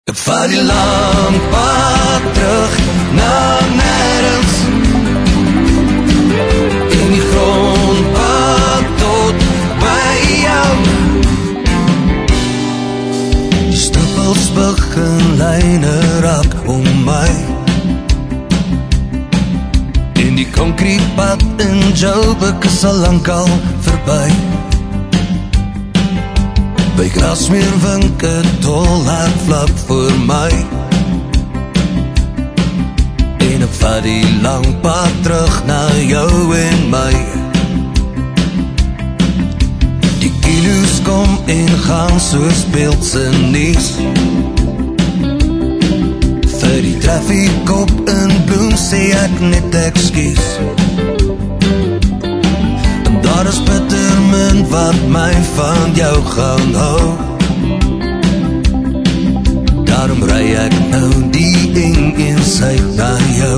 Ek vat die lang pad terug na nêrens, in die grondpad tot by jou. Die stippels begin lyne raak om my, en die konkrietpad in Joburg is al lang al verby. By Grasmeer wink 'n tolhek vlak voor my, en ek vat die lang pad terug na jou en my. Die kilo's kom en gaan soos beeldse nuus, vir die traffiek op in Bloem sê ek net ekskuus. Daar is bitter min wat my van jou gaan hou, daarom ry ek nou die ding inside na jou.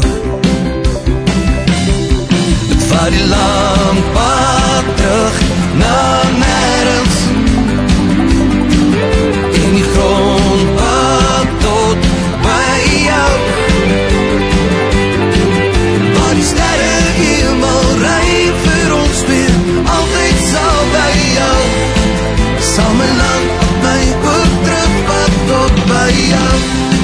Ek vat die lang pad terug na nêrens, in die grondpad tot by jou, waar die sterre hemel rein vir ons weer, altyd sal by jou, sal my lang op my ook terugpad tot by jou.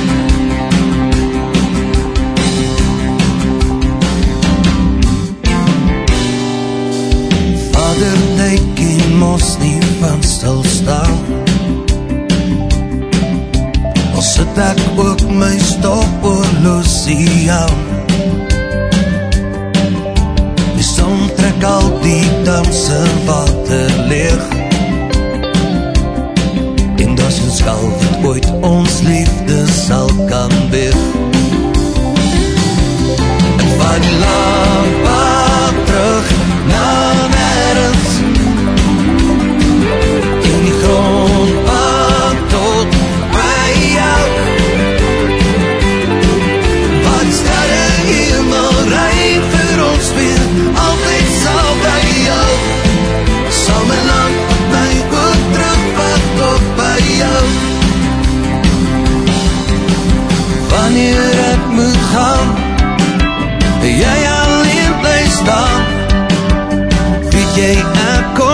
Vader, tyd en mos nie van stilstaan, al sit ek ook my stop oorlosie aan. Die son trek al die damse water leeg, en dat is een skal wat ooit ons liefde sal kan weeg. Ek vat die lang pad terug na nêrens, in die grondpad tot by jou, waar die sterre hemel rein vir ons weer, altyd sal by jou, sal my lang op my ook terugpad tot by jou. Wanneer ek moet gaan, jy alleen bly staan, weet jy ek kom